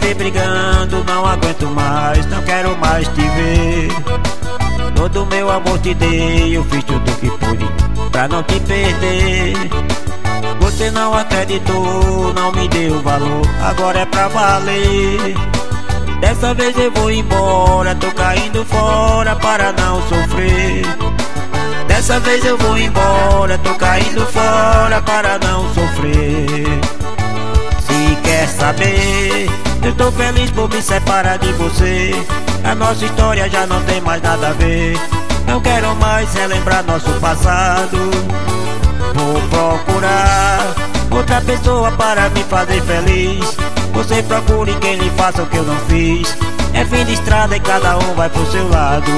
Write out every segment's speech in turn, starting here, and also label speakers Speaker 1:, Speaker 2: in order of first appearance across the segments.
Speaker 1: viver brigando, não aguento mais, não quero mais te ver. Todo meu amor te dei, eu fiz tudo que pude pra não te perder. Você não acreditou, não me deu valor, agora é pra valer. Dessa vez eu vou embora, tô caindo fora para não sofrer. Dessa vez eu vou embora, tô caindo fora para não sofrer. Se quer saber, eu tô feliz por me separar de você. A nossa história já não tem mais nada a ver. Não quero mais relembrar nosso passado. Vou procurar outra pessoa para me fazer feliz. Você procure quem lhe faça o que eu não fiz. É fim de estrada e cada um vai pro seu lado.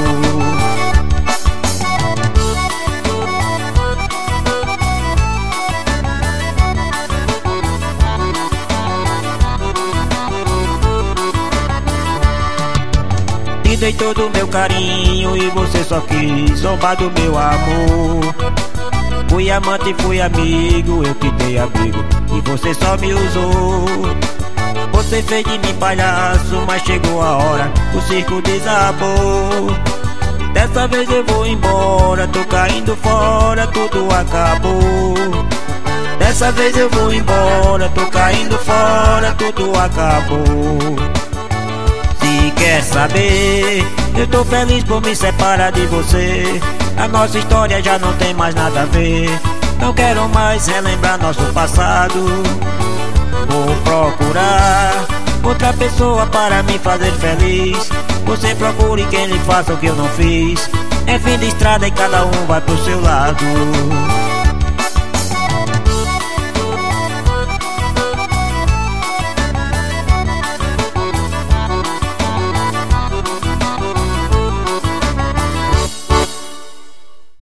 Speaker 1: Te dei todo o meu carinho e você só quis zombar do meu amor. Fui amante, fui amigo, eu te dei abrigo e você só me usou. Você fez de mim palhaço, mas chegou a hora, o circo desabou. Dessa vez eu vou embora, tô caindo fora, tudo acabou. Dessa vez eu vou embora, tô caindo fora, tudo acabou. Se quer saber, eu tô feliz por me separar de você. A nossa história já não tem mais nada a ver. Não quero mais relembrar nosso passado. Vou procurar outra pessoa para me fazer feliz. Você procure quem lhe faça o que eu não fiz. É fim de estrada e cada um vai pro seu lado.